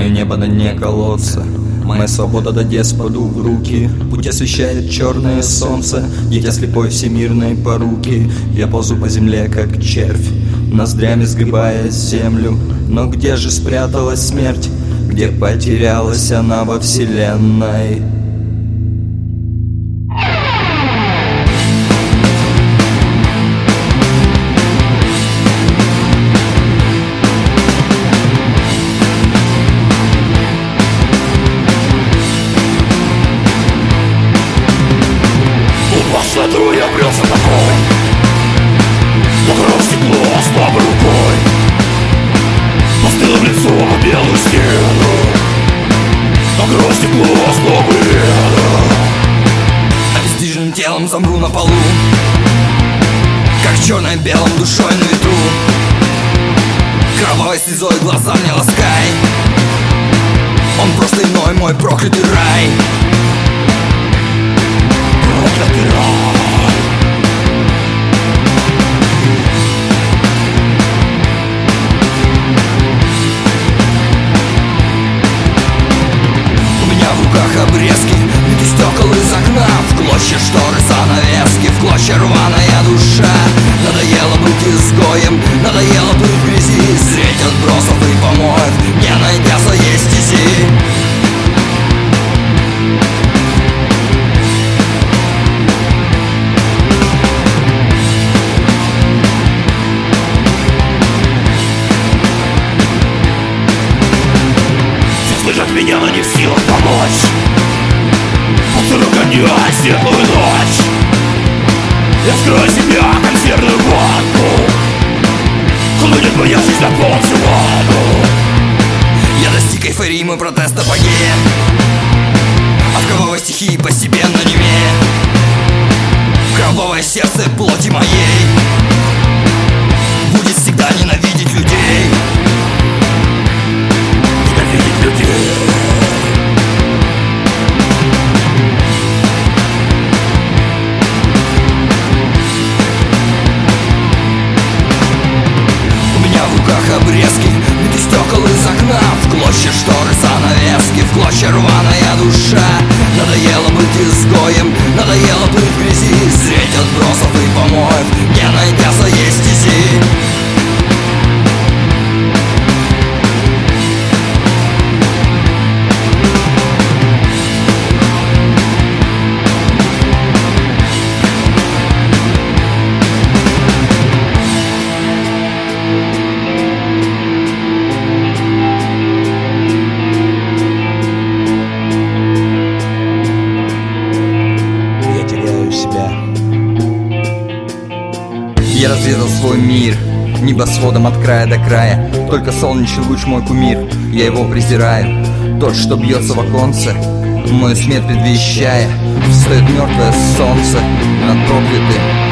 Мое небо на дне колодца, моя свобода да десподу в руки. Путь освещает черное солнце, дитя слепой всемирной поруки. Я ползу по земле, как червь, ноздрями сгребая землю. Но где же спряталась смерть? Где потерялась она во вселенной? Смотрю, я брелся такой, но кровь стекло слабой рукой постылым лицом о белую стену, но кровь стекло слабой вену. Обездвиженным телом замру на полу, как черно-белым душой на ветру. Кровавой слезой глаза мне ласкай, он просто иной мой проклятый рай. Проклятый рай. Обрезки, виды стекол из окна, в клочья шторы, занавески, в клочья рваная душа. Надоело быть изгоем, надоело быть в грязи, средь отбросов и помоев, не найдя своей стези. Слышат меня, но не в силах помочь. Разгоняй светлую ночь. Я вскрою себя консервную банку. Хлынет моя жизнь на полсилану. Я достиг эйфории, мой протест апогея. От кровавой стихии постепенно немея. Кровавое сердце плоти моей будет всегда ненавидеть людей. Ненавидеть людей. Обрезки, виды стекол из окна, в клочья шторы, занавески, в клочья рваная душа. Надоело быть изгоем, надоело быть в грязи, средь отбросов и помоев, не найдя своей стези. Я разведал свой мир небосводом от края до края. Только солнечный луч мой кумир, я его презираю. Тот, что бьется в оконце, мою смерть предвещая. Встает мертвое солнце над проклятым